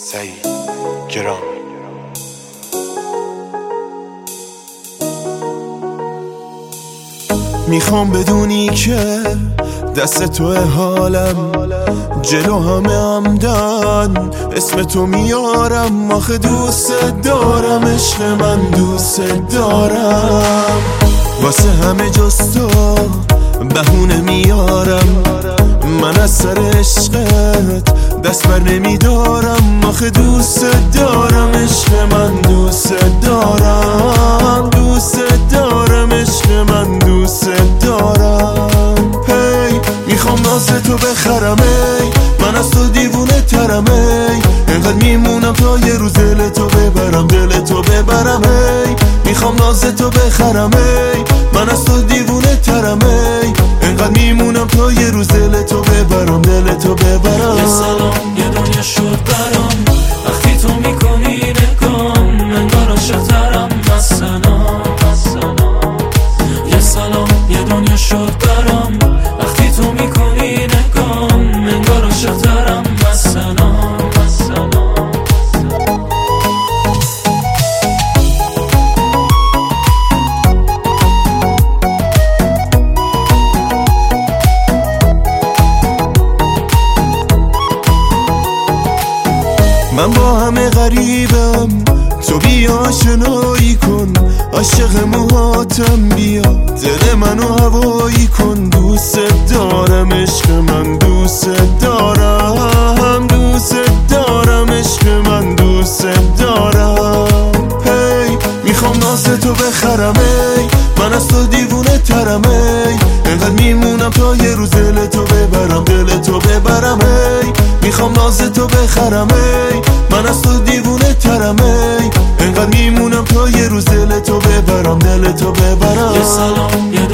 سعید گرام. میخوام بدونی که دست تو حالم، جلو همه عمدن اسم تو میارم. آخه دوست دارم، عشق من دوست دارم. واسه همه جز تو بهونه میارم. من از سر عشقت دست بر نمیدارم. آخه دوست دارم، عشق من دوست دارم. دوست دارم، عشق من دوست دارم. هی میخوام ناز تو بخرم، ای من از تو دیوونه ترم. ای انقدر میمونم تا یه روز دل تو ببرم، دل تو ببرم. ای میخوام ناز تو بخرم، ای من از تو دیوونه ترم. ای انقدر میمونم تا یه روز دل تو ببرم، دل تو ببرم. یه سلام یه دنیا شد برام وقتی تو میکنی نگام، انگار عاشق‌ترم مثلا. یه سلام یه دنیا شد برام وقتی تو میکنی نگام، انگار عاشق‌ترم مثلا. من با همه غریبم، تو بیا آشنایی کن. عاشق موهاتم بیا، دل منو هوایی کن. دوست دارم، عشق من دوست دارم. دوست دارم، عشق من دوست دارم. هی میخوام ناز تو بخرم، ای من از تو دیوونه ترم. ای انقدر میمونم تا یه روز دل تو ببرم، دل تو ببرم. ای میخوام ناز تو بخرم، ای من از تو دیوونه ترم. ای انقدر میمونم تا یه روز دل تو ببرم، دل تو ببرم. یه سلام یه